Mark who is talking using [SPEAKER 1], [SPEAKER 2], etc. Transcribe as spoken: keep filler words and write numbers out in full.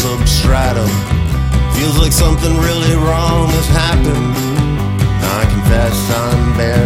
[SPEAKER 1] substratum. Feels like something really wrong has happened. I confess I'm bare